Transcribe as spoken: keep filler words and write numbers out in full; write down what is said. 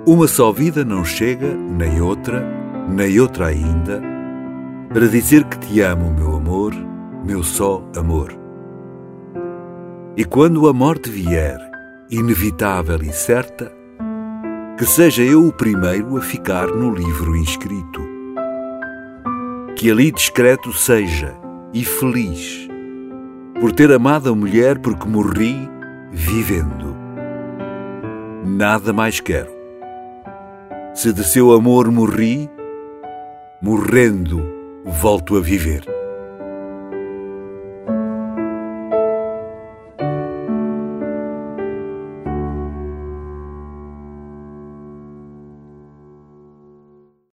Uma só vida não chega, nem outra, nem outra ainda, para dizer que te amo, meu amor, meu só amor. E quando a morte vier, inevitável e certa, que seja eu o primeiro a ficar no livro inscrito. Que ali discreto seja e feliz, por ter amado a mulher porque morri vivendo. Nada mais quero. Se de seu amor morri, morrendo volto a viver.